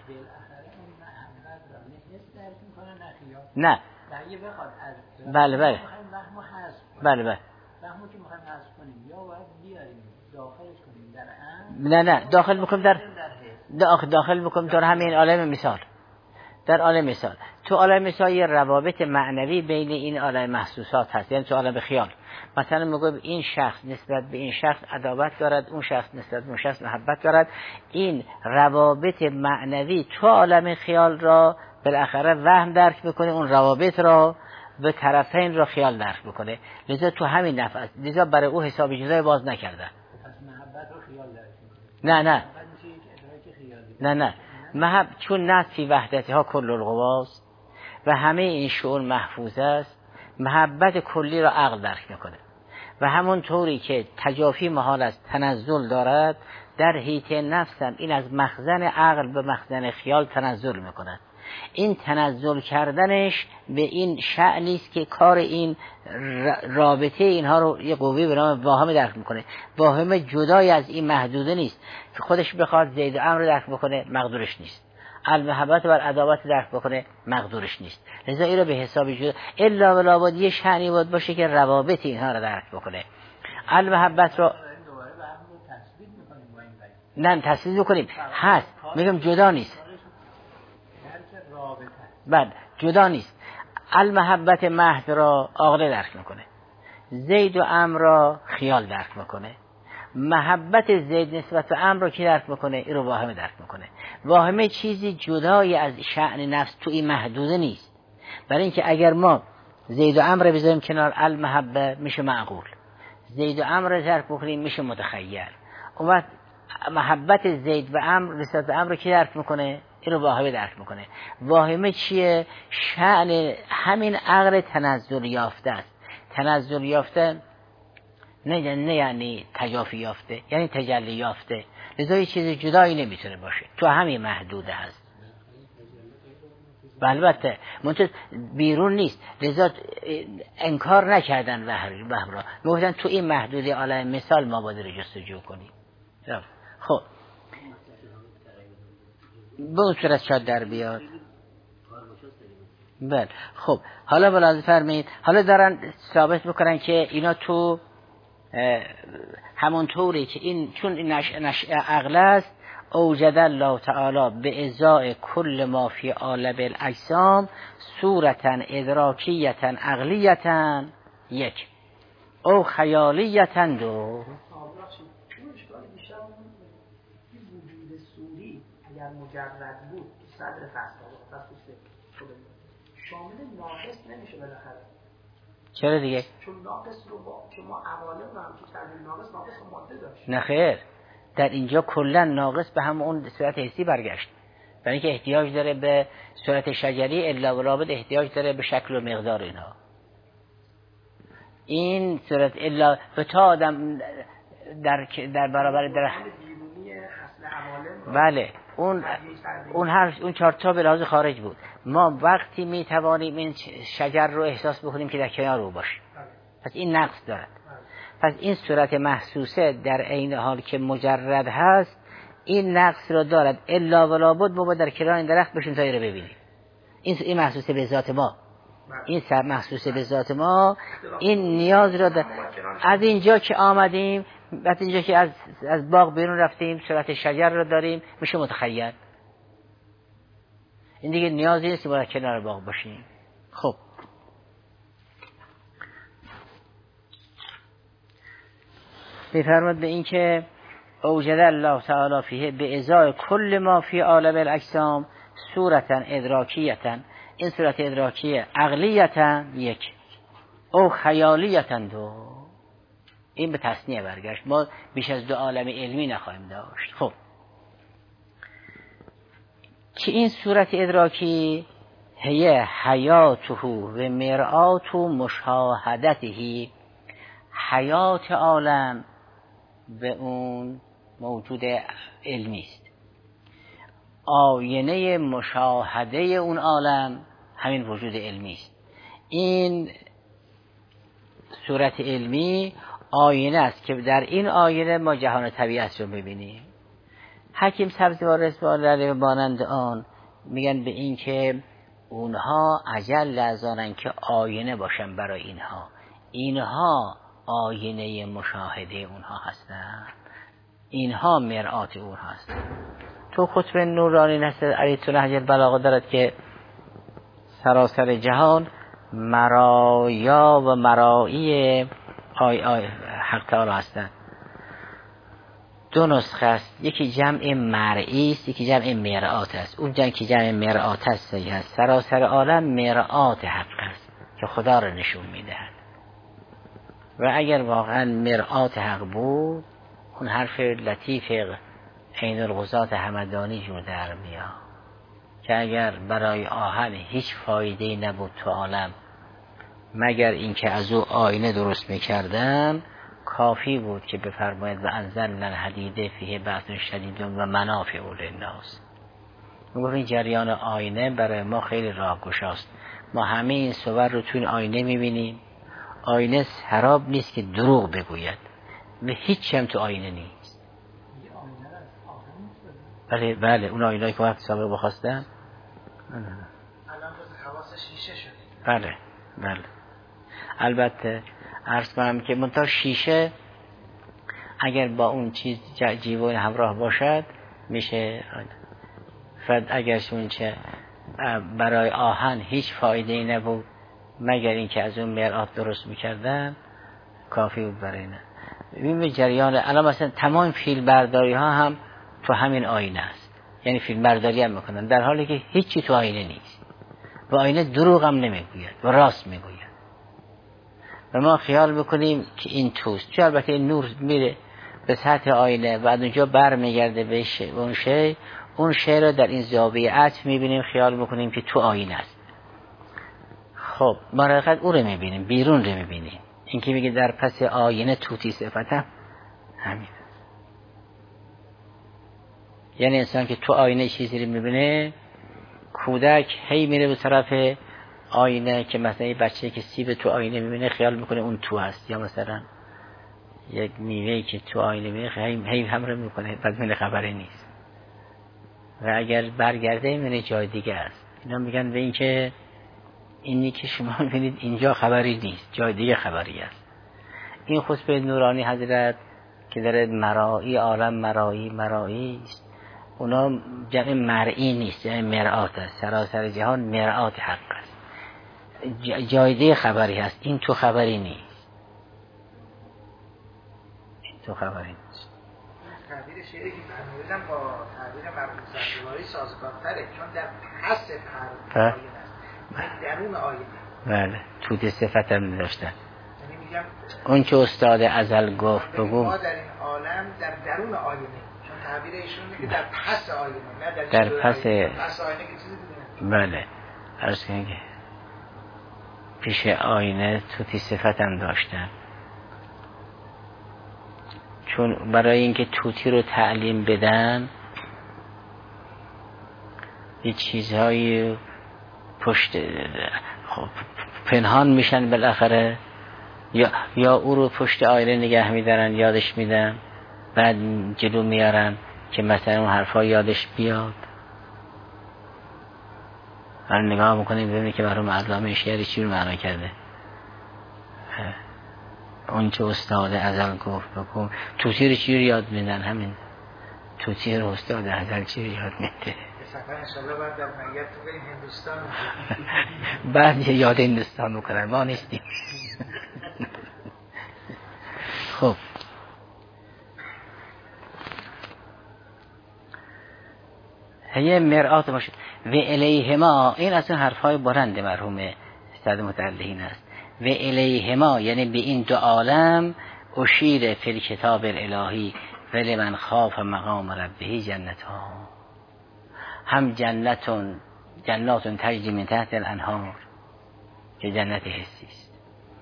نه بله بله بله بله فهمو که میخوایم حذف کنیم یا باید بیاریم داخلش کنیم در عمل، نه داخل میکنیم داخل میکنیم در همین عالم مثال. در عالم مثال، تو عالم مثال یه روابط معنوی بین این عالم محسوسات هست، یعنی تو عالم خیال مثلا میگه این شخص نسبت به این شخص عداوت دارد، اون شخص نسبت به اون شخص محبت دارد. این روابط معنوی تو عالم خیال را بالاخره وهم درک میکنه، اون روابط را به طرفین را خیال درک میکنه. لذا تو همین نفس لذا برای او حساب جزای باز نکرده. پس محبت رو خیال درک میکنه. نه چون نفی وحدتها کل القواست و همه این شؤون محفوظ است، محبت کلی را عقل درک میکنه و همون طوری که تجافی محال است تنزل دارد، در حیطه نفسم این از مخزن عقل به مخزن خیال تنزل میکند. این تنزل کردنش به این شأنی است که کار این رابطه اینها رو یه قوی به نام واهم درک میکنه. واهم جدای از این محدوده نیست که خودش بخواد زید و عمرو درک بکنه، مقدورش نیست. المحبت بر عداوت درک بکنه، مقدورش نیست. لذا این رو به حساب جدا الا ولا باید یه شأنی باشه که روابط اینها رو درک بکنه. المحبت رو نه تثبیت میکنیم، هست، میگم جدا نیست. بعد جدا نیست. المحبت محض را عقل درک میکنه، زید و عمرو را خیال درک میکنه. محبت زید نسبت به عمرو را کی درک میکنه؟ این رو واهمه درک میکنه. واهمه چیزی جدای از شأن نفس تو این محدوده نیست. برای اینکه اگر ما زید و عمرو بذاریم کنار المحبه میشه معقول، زید و عمرو درک بکنیم میشه متخیل. اون وقت محبت زید و عمرو نسبت به عمرو کی درک میکنه؟ این رو واهمه درک میکنه. واهمه چیه؟ شأن همین عقل تنزل یافته است. تنزل یافته نه یعنی تجافی یافته، یعنی تجلی یافته. لذا یه چیز جدایی نمیتونه باشه، تو همین محدوده هست. البته منتها بیرون نیست. لذا انکار نکردن وهم را، میگفتن تو این محدوده عالم مثال ما باید رو جستجو کنیم. خب به اون صورت شاید در بیاد. بله خب حالا بلازم فرمایید، حالا دارن ثابت میکنن که اینا تو همون طوری که این چون این نشأ عقل است، اوجد الله تعالی به ازای کل ما فی عالم الاجسام صورتا ادراکیتا عقلیتا یک او خیالیتا دو. اگر مجرد بود صدر فصل شامل ناقص نمیشه بالاخره. چرا دیگه؟ چون ناقص رو با شما عوالم هم که کردن ناقص ماده داشت. نه خیر، در اینجا کلا ناقص به هم اون صورت حسی برگشت، برای اینکه احتیاج داره به صورت شجری، الا و لابد احتیاج داره به شکل و مقدار اینها. این صورت الا به تا آدم در برابر درخت. بله اون 4 تا به لحاظ خارج بود. ما وقتی میتوانیم این شجر رو احساس بکنیم که در کنار رو باشیم، پس این نقص دارد. پس این صورت محسوسه در عین حال که مجرد هست این نقص رو دارد. الا ولا بد ما در کنار این درخت بشیم تا این رو ببینیم. این محسوسه به ذات ما، این محسوسه به ذات ما، این نیاز رو از اینجا که آمدیم، از اینجا که از باغ بیرون رفتیم صورت شجر رو داریم، میشه متخیل. این دیگه نیازی نیست که باید کنار باغ باشیم. خب میفرماد به این که اوجد الله تعالی فیه به ازای کل ما فی عالم الاجسام صورتا ادراکیتا، این صورت ادراکیه عقلیتا یک او خیالیتا دو، این به تصنیه برگشت. ما بیش از 2 عالم علمی نخواهیم داشت. خب که این صورت ادراکی هیه حیاته و مرآت مشاهدته، حیات عالم به اون موجود علمی است، آینه مشاهده اون عالم همین وجود علمی است. این صورت علمی آینه است که در این آینه ما جهان طبیعت رو می‌بینیم. حکیم سبزوار رسول مانند آن میگن به این که اونها اجل از آنن که آینه باشن برای اینها، اینها آینه مشاهده اونها هستند، اینها مرآت اونها هستند. تو خطب نورانی نصر علی تو نهج البلاغه دارد که سراسر جهان مرایا و مرایی حق تعالی هستند. 2 نسخه است، یکی جمع مرئی است، یکی جمع مرآت است. اون جمع که جمع مرآت است صحیح است. سراسر عالم مرآت حق است که خدا را نشون میدهد. و اگر واقعا مرآت حق بود اون حرف لطیف عین الغزات همدانی جور در میاد که اگر برای آهن هیچ فایده‌ای نبود تو عالم مگر اینکه از او آینه درست میکردن، کافی بود که بفرماید و انزلنا الحدید فیه بأس شدید و منافع للناس. میگفت این جریان آینه برای ما خیلی راهگشاست. ما همه این صور رو تو این آینه میبینیم. آینه سراب نیست که دروغ بگوید و هیچ هم تو آینه نیست. بله اون آینه‌ای که وقت سابق بخواستن الان جز حواس شیشه شده. بله البته عرض کنم که منتها شیشه اگر با اون چیز جیوه همراه باشد میشه فرد. اگر چه برای آهن هیچ فایده‌ای نبود مگر اینکه از اون مرآت درست میکردن، کافی بود برای نه. ببین جریان الان مثلا تمام فیلم برداری ها هم تو همین آینه است، یعنی فیلم برداری هم میکنن در حالی که هیچی تو آینه نیست و آینه دروغ هم نمیگوید و راست میگوید و ما خیال بکنیم که این توست. چون البته این نور میره به سطح آینه بعد اونجا بر میگرده به اون شی رو در این زاویه عطف میبینیم، خیال بکنیم که تو آینه است. خب ما حقیقت او رو میبینیم، بیرون رو میبینیم. این که میگه در پس آینه توتی صفتم همین، یعنی انسان که تو آینه چیزی رو میبینه. کودک هی میره به طرف آینه که مثلا یه بچه که سیب تو آینه میبینه خیال میکنه اون تو هست، یا مثلا یک میوهی که تو آینه میبینه هی همراه میکنه بعد میبینه خبری نیست و اگر برگرده میبینه جای دیگه است. اینا میگن به این که اینی که شما میبینید اینجا خبری نیست، جای دیگه خبری است. این خطبه نورانی حضرت که داره مرایی عالم مرایی است، اونا جمع مرئی نیست، جمع مرآت است. سراسر جهان مرآت حق است، جای دیگه خبری هست، این تو خبری نیست، این تو خبری نیست. تعبیر شعری که فرمودم با تعبیر مرحوم سبزواری سازگارتره، چون در پس آینه است، درون آینه. بله توتی صفتم داشتن. یعنی میگم اون که استاد ازل گفت بگو ما در این عالم در درون آینه، چون تعبیر ایشون میگه در پس آینه، نه در پس آینه که چیزی دیگه. بله عرض کنم که پیش آینه توتی صفتم داشتم، چون برای اینکه توتی رو تعلیم بدن یه چیزهایی پشت خب پنهان میشن، بالاخره یا او رو پشت آینه نگه میدارن، یادش میدن، بعد جلو میارن که مثلا اون حرفا یادش بیاد. الان نگاه میکنیم ببینیم که برای علامه شعر چی رو معنا کرده. اون چه استاد ازل گفت بکن، توتی رو چی رو یاد میدن؟ همین توتی رو استاد ازل چی رو یاد میده؟ سفر انشالله بعد در میت تو بریم هندوستان بعد یاد هندوستان میکنن، ما نیستیم. خب هیه مرآت باشد و الیهما، این از اون حرفای بلند مرحوم استاد متعلقین است. و الیهما یعنی به این دو عالم اشیر فی الکتاب الالهی ولمن خاف مقام ربه جنتها، هم جنات تجری من تحت الانهار که جنت حسی است،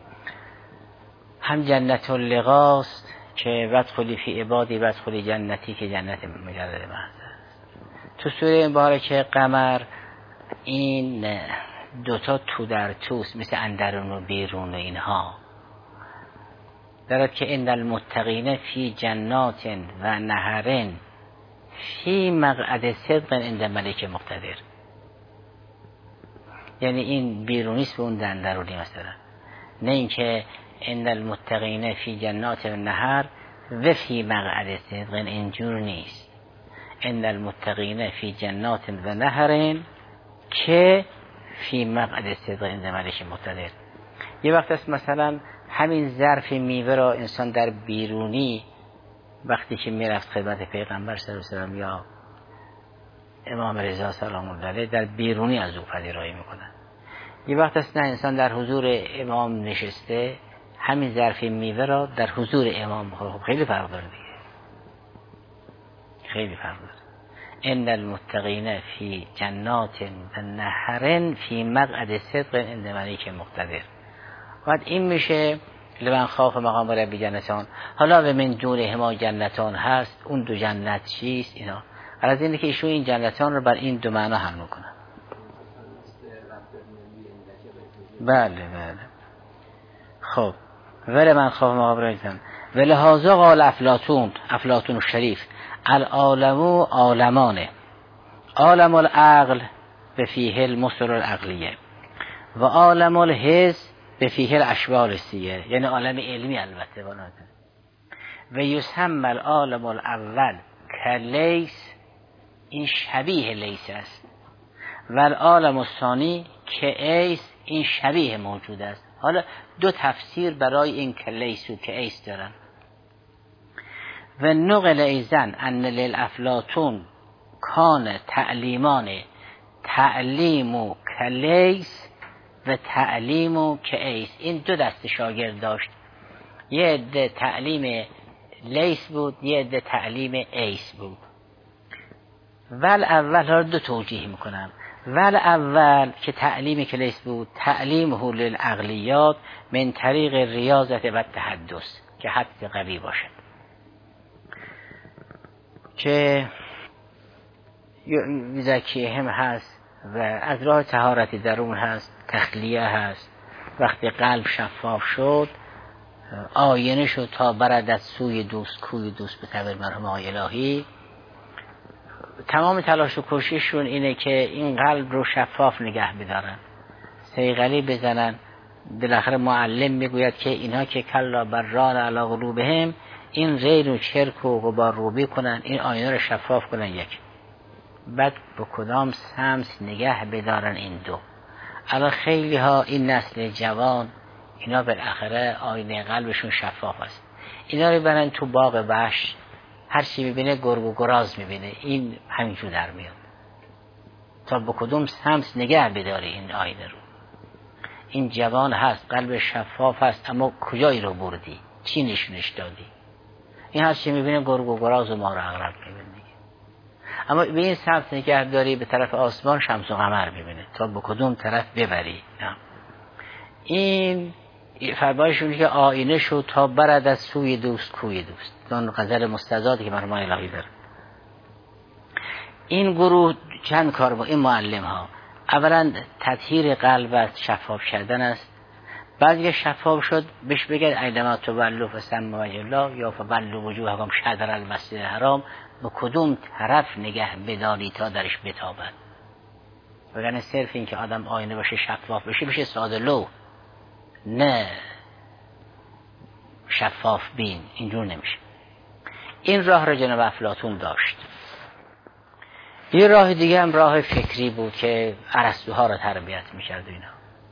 هم جنت اللقاست که وادخلی فی عبادی وادخلی جنتی که جنت مجرد محض است. تو سوره مبارکه قمر این دوتا تو در توست، مثل اندرون و بیرون و اینها دارد که ان المتقین فی جنات و نهرن فی مقعد صدق عند ملک مقتدر. یعنی این بیرونیست به اون اندرونی مثلا، نه اینکه ان المتقین فی جنات و نهر و فی مقعد صدق، اینجور نیست. ان المتقین فی جنات و نهر که فی مقعد صدق عند ملک مقتدر. یه وقت است مثلا همین ظرف میوه را انسان در بیرونی وقتی که میرفت خدمت پیغمبر صلی الله علیه و سلم یا امام رضا سلام الله علیه در بیرونی از او پذیرایی میکنن. یه وقت است نه، انسان در حضور امام نشسته همین ظرف میوه را در حضور امام، خب خیلی فرق داره دیگه، خیلی فرق داره. ان المتقین فی جنات و نهر فی مقعد صدق عند ملک مقتدر. بعد این میشه لمن خاف مقام ربی جنتان. حالا و من دونهما جنتان هست، اون دو جنت چیست؟ اینا از اینه که ایشون این جنتان رو بر این دو معنا حمل میکنن. بله بله. خب ولی من خواهم آبرایتم ولی هازا قال افلاطون شریف العالمو عالمانه، عالم العقل به فیه المسر العقلیه و عالم الحس به فیه الاشبال السیه، یعنی عالم علمی البته بنابراین. و یسمى العالم الاول کلیس، این شبیه لیس است، و العالم الثانی که ایس، این شبیه موجود است. حالا دو تفسیر برای این کلیس و که ایس دارن. و نقل ایزن ان للافلاطون کان تعلیمان، تعلیم و کلیس و تعلیم و که ایس. این دو دست شاگرد داشت، یه عده تعلیم لیس بود، یه عده تعلیم ایس بود. ول اول ها دو توجیه میکنم. ول اول که تعلیم کلیس بود، تعلیم حول العقلیات من طریق ریاضت و تحدث که حد قوی باشد، که زکیه هم هست و از راه طهارت درون هست، تخلیه هست. وقتی قلب شفاف شد آینه شد تا برد از سوی دوست کوی دوست به تعبیر مرحوم آقای الهی. تمام تلاش و کوشششون اینه که این قلب رو شفاف نگه بدارن، صیقلی بزنن. بالاخره معلم میگوید که اینها که کلا بران علی قلوبهم، این غیر و چرک و غبار روبی کنن، این آینه رو شفاف کنن. یک بعد به کدام سمت نگه بدارن این دو. الان خیلی ها این نسل جوان اینا بالاخره آینه قلبشون شفاف است، اینا رو برن تو باغ وحش، هر چی میبینه گرگ و گراز میبینه، این همینجور در میاد. تا به کدوم سمت نگه بداره این آینه رو. این جوان هست، قلب شفاف هست، اما کجایی رو بردی؟ چی نشونش دادی؟ این هر چی میبینه گرگ و گراز و مار و عقرب میبینه. اما به این سمت نگه داری، به طرف آسمان شمس و قمر میبینه. تا به کدوم طرف ببری؟ این فرمایشون که آینه شد تا برد از سوی دوست کوی دوست. اون غزل مستزادی که مرحوم الهی داره. این گروه چند کار با این معلم ها، اولا تطهیر قلب و شفاف کردن است. بعد که شفاف شد بهش بگه ایدما تولوا فثم وجه الله یا فولوا وجوهکم شطر المسجد الحرام، به کدوم طرف نگه بداری تا درش بتابد. وگرنه صرف این که آدم آینه باشه شفاف بشه ساده لو، نه شفاف بین، اینجور نمیشه. این راه را جناب افلاطون داشت. یه راه دیگه هم راه فکری بود که ارسطوها را تربیت میکرد. اینا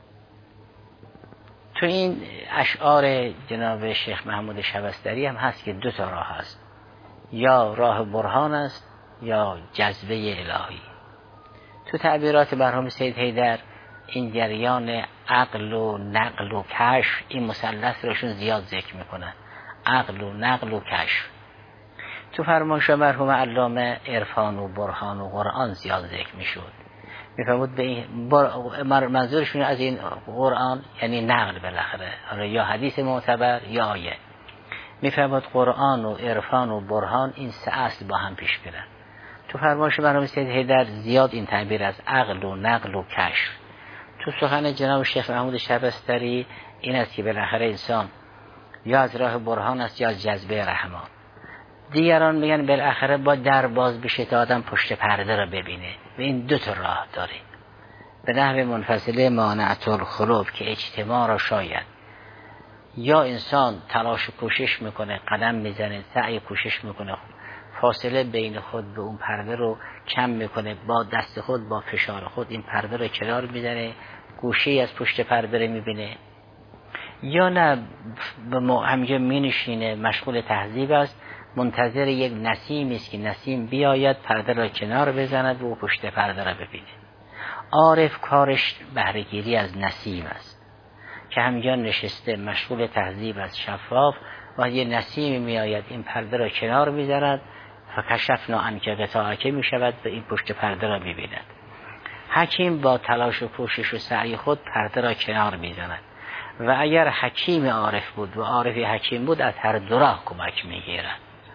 تو این اشعار جناب شیخ محمود شبستری هم هست که دو تا راه هست، یا راه برهان است یا جذبه الهی. تو تعبیرات مرحوم سید حیدر این جریان عقل و نقل و کشف، این مثلث راشون زیاد ذکر میکنن، عقل و نقل و کشف. تو فرمایش مرحوم علامه عرفان و برهان و قرآن زیاد ذکر میشد. میفهمود به این منظورشون از این قرآن یعنی نقل بالاخره، یا حدیث معتبر یا آیه. میفهمود قرآن و عرفان و برهان این سه اصل با هم پیش میرن. تو فرمایش مرحوم سید حیدر زیاد این تعبیر از عقل و نقل و کشف. تو سخن جناب شیخ محمود شبستری این است که بالاخره انسان یا از راه برهان است یا از جذبه رحمان. دیگران میگن بالاخره با در باز بشه تا آدم پشت پرده را ببینه و این دو تا راه داره. به نحو منفصله مانعت الخلوف که اجتماع را شاید، یا انسان تلاش و کوشش میکنه، قدم میزنه، سعی کوشش میکنه، فاصله بین خود به اون پرده رو کم میکنه، با دست خود با فشار خود این پرده رو کنار میزنه، گوشه‌ای از پشت پرده رو میبینه، یا نه همینجا مینشینه مشغول تهذیب است، منتظر یک نسیمی است که نسیم بیاید پرده را کنار بزند و پشت پرده را ببینه. عارف کارش بهره‌گیری از نسیم است که همینجا نشسته مشغول تهذیب از شفاف و یه نسیمی میآید این پرده را کنار میزند، فکشفنا عنک غطاءک میشود و این پشت پرده را میبیند. حکیم با تلاش و کوشش و سعی خود پرده را کنار میزند و اگر حکیم عارف بود و عارفی حکیم بود از هر دو راه کمک میگیرد.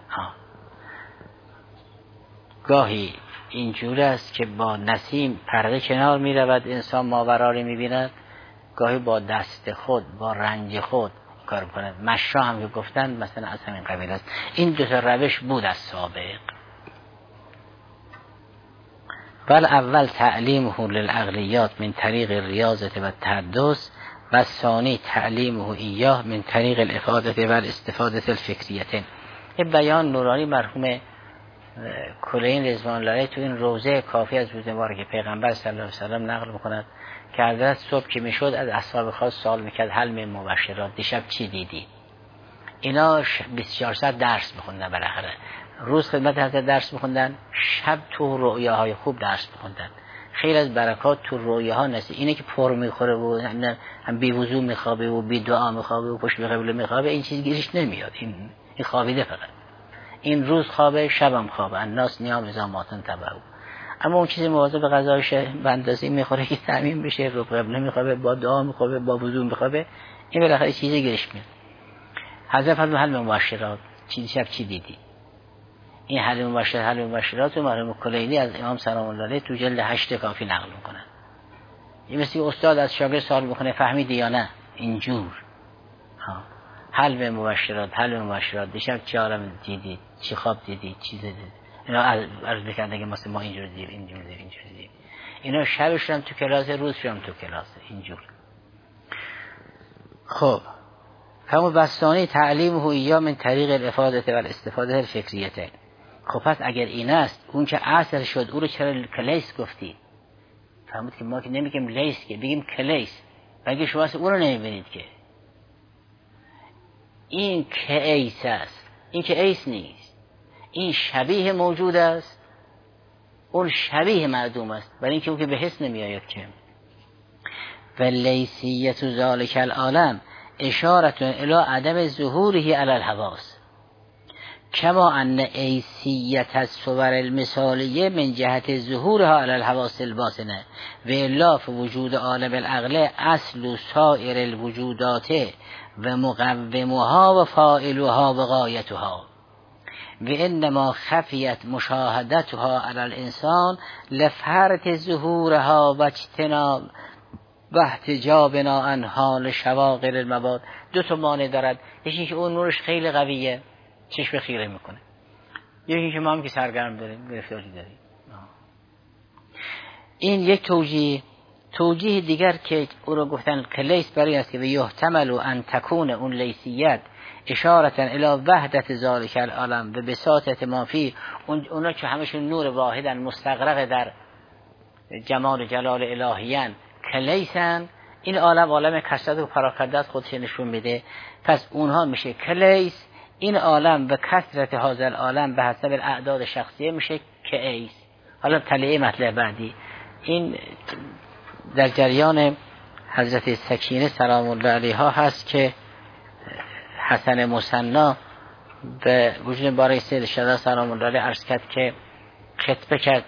گاهی اینجور است که با نسیم پرده کنار می رود انسان ماورا رو می بیند، گاهی با دست خود با رنج خود کار کند. مشا هم که گفتن مثلا از همین قبیل است. این دو تا روش بود از سابق. بل اول تعلیمه للعقلیات من طریق ریاضت و تحدث و ثانی تعلیمه ایاه من طریق الافاده و الاستفاده الفکریته. این بیان نورانی مرحوم کلین رضوان الله علیه تو این روزه کافی از روز مبارک پیغمبر صلی الله علیه و سلم نقل میکنند که حضرت صبح که میشد از اصحاب خاص سوال میکرد هل من مبشرات، دیشب چی دیدی؟ اینا 24 ساعت درس میخوندن، بالاخره روز خدمت حضرت درس میخوندن، شب تو رؤیاهای خوب درس میخوندن. خیلی از برکات تو رؤیاها نست. اینه که پر میخوره و هم بی وضو میخوابه و بی دعا میخوابه و پشت به قبله میخوابه، این چیز گیرش نمیاد. این خوابیده فقط. این روز خوابه، شبم خوابه. الناس نیام ازاماتن تبعو. اما اون چیزی مواظب به غذاش به اندازه‌ای میخوره که تامین بشه، رو قبله میخوابه، با دعا میخوابه، با وضو میخوابه، این بالاخره چیزی گیرش میاد. حضرت فرمود هل من مبشرات، شب چی دیدی؟ این حل مبشرات و مرحوم کلینی از امام سلام الله علیه تو جلد 8 کافی نقل میکنن. این مثل استاد از شاگرد سوال میکنه فهمیدی یا نه؟ اینجور حل مبشرات دیشب چه عالم دیدی، چی خواب دیدی، چی دیدی؟ اینا عرض میکنن که مثلا ما اینجور دیدیم. اینا شبش هم تو کلاس، روزش هم تو کلاس، اینجور. خب همون بستانی تعلیم هویّا من طریق الافاده و الاستفاده الفکریته. خب پس اگر این است، اون که عصر شد او رو چرا کلیس گفتی؟ فهمید که ما که نمیگیم لیس، که بگیم کلیس. بگه شما اون رو نمیبینید که این که ایس است، این که ایس نیست. این شبیه موجود است، اون شبیه معدوم است، برای اینکه اون که به حس نمی آید که. و لیسیت ذالک العالم اشارت الی عدم ظهوره علی الحواس، کما ان ایسیت الصور المثالیه من جهت ظهورها علی الحواس الباطنه و الا وجود عالم العقل اصل سایر الوجودات و مقومها و فاعلها و غایتها و انما خفیت مشاهدتها علی الانسان لفرط ظهورها و اجتناب و احتجابنا عن حال شواغل المباد. دو تا مانع دارد، یکی که اون نورش خیلی قویه چشم خیره میکنه، یکی که ما هم که سرگرم داریم گرفتاری داریم. این یک توجیه دیگر که او رو گفتن که لیس برای است که به یحتمل ان تکون اون لیسیت اشارتا الی وحدت ذالک العالم و بساطت ما فی، اونا که همشون نور واحدن مستغرق در جمال جلال الهیان که لیسن، این عالم کثرت و پراکندت خودش نشون میده. پس اونها میشه کلیس، این عالم و کثرت هذا العالم به حسب الاعداد شخصیه میشه که ایس. حالا تلیه مطلب بعدی این در جریان حضرت سکینه سلام الله علیها هست که حسن مصنا به وجود باره سید شهدا سلام الله علیه عرض کرد که خطبه کرد،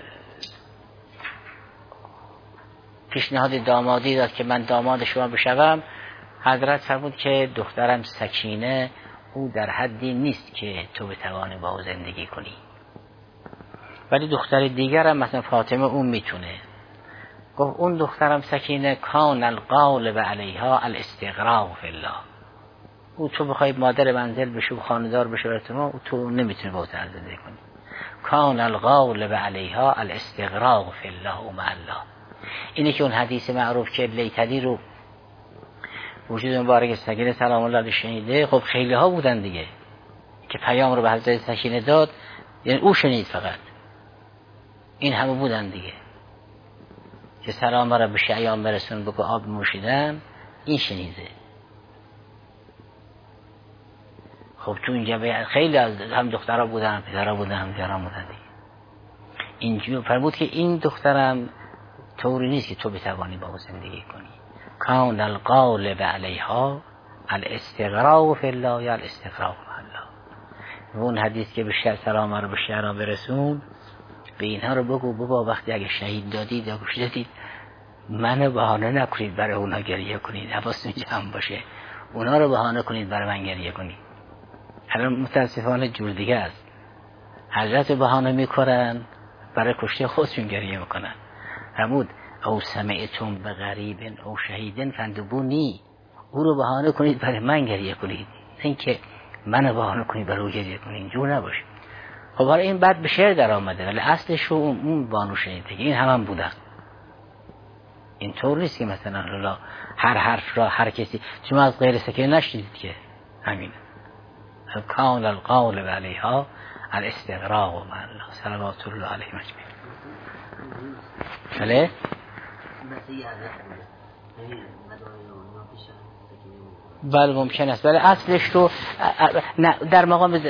پیشنهاد دامادی داد که من داماد شما بشوم. حضرت فرمود که دخترم سکینه او در حدی نیست که تو بتوانی با او زندگی کنی، ولی دختر دیگرم مثلا فاطمه اون میتونه. گفت اون دخترم سکینه کان الغالب علیها الاستغراق فی الله، او تو بخوای مادر منزل بشو و خانه‌دار بشو تو نمیتونی با او زندگی کنی. کان الغالب علیها الاستغراق فی الله و مع الله. اینه که اون حدیث معروف که لیتدی رو وجود مبارک سکینه سلام الله علیه شنیده، خب خیلی ها بودن دیگه که پیام رو به حضرت سکینه داد، یعنی او شنید فقط، این همه بودن دیگه که سلام را به شیعان برسون بگو آب موشیدن، این شنیده. خب تو اینجا خیلی از هم دخترها بودن هم پدرها بودن هم جرام بودن دیگه. اینجا فرمود که این دخترم طوری نیست که تو بتوانی با او زندگی کنی. کان الغالب علیها الاستغراق فی الله یا الاستغراق فی الله. اون حدیث که به شهر سلام رو به شهر برسون، به اینها رو بگو بابا وقتی اگه شهید دادید یا کشتید منو بهانه نکنید برای اونا گریه کنید، حواستون جمع باشه، اونا رو بهانه کنید برای من گریه کنید. الان متاسفانه جور دیگه است، حضرت بهانه میکنن برای کشته خودشون گریه میکنن. فرمود او سمعتم به غریب او شهیدن فندبونی، او رو بهانه کنید برای من گریه کنید، این که منو بهانه کنید برای او گریه کنید، اینجور نباشه. خب حالا این بعد به شعر در آمده، ولی اصلش رو اون بانو شنیده، این هم بودن. این طور نیست که مثلا هر حرف را هر کسی، شما از غیر سکینه نشنیدید که همینه. کان الغالب علیها الاستغراق و مع الله صلوات الله علیه مجمعین. بله بله ممکن است، ولی اصلش رو در مقام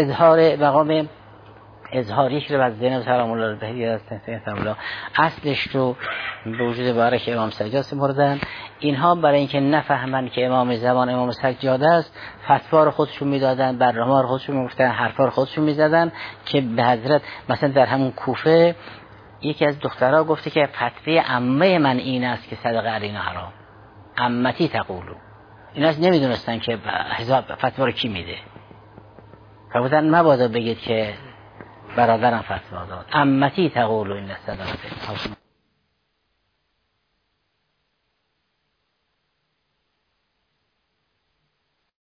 اظهاریش رو از زینب سلام الله علیها اصلش رو به وجود بارک امام سجاد سپردن. اینها برای اینکه نفهمن که امام زمان امام سجاد است، فتوا رو خودشون میدادن، برنامه رو خودشون میگفتن، حرفا رو خودشون میزدن که به حضرت مثلا در همون کوفه یکی از دخترها گفته که فتوی عمه من این است که صدقه علینا حرام، عمتی تقولو. اینا نمیدونستن که فتوا رو کی میده، فرمودن مبادا بگید که برادرم فتوا داد، عمتی تقولو این صدقه.